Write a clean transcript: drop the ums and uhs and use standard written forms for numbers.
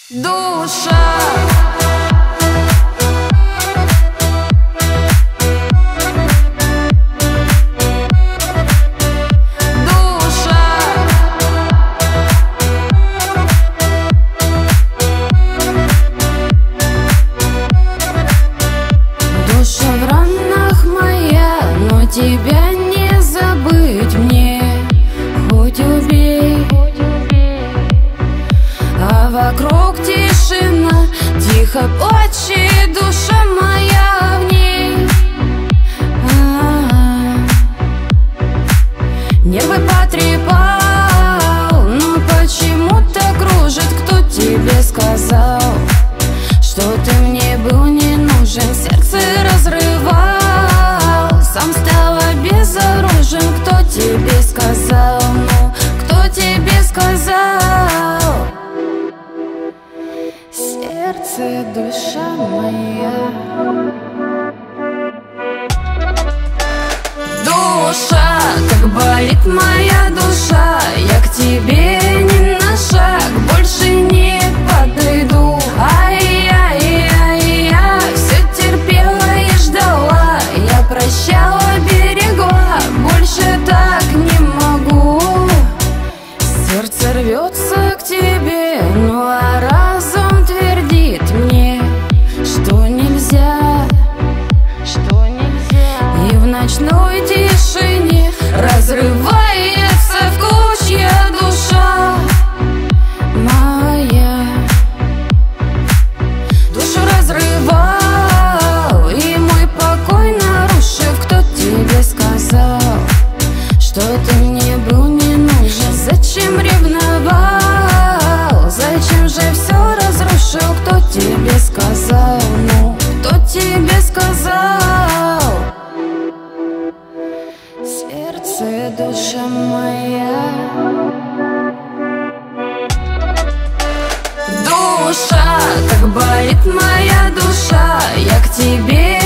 Душа. Душа в ранах моя, но тебя не забыть мне, хоть убей. А вокруг тишина, тихо плачет душа моя в ней. Нервы потрепал, но почему-то кружит. Кто тебе сказал, что ты мне был не нужен? Сердце разрывал, сам стал безоружен. Кто тебе сказал, ну, кто тебе сказал? Сердце, душа моя. Душа, как болит моя душа, я к тебе ни на шаг больше не подойду. Ай-яй-яй-яй, все терпела и ждала, я прощала, берегла, больше так не могу. Сердце рвется к тебе, ну а разум твердит мне, что нельзя, что нельзя. И в ночной тишине разрывается в клочья душа моя. Душу разрывал и мой покой нарушив. Кто тебе сказал, что ты мне был не нужен? Зачем ревновал? Зачем же все разрушил? Кто тебе сказал, ну, кто тебе сказал? Сердце, душа моя. Душа, как болит моя душа, я к тебе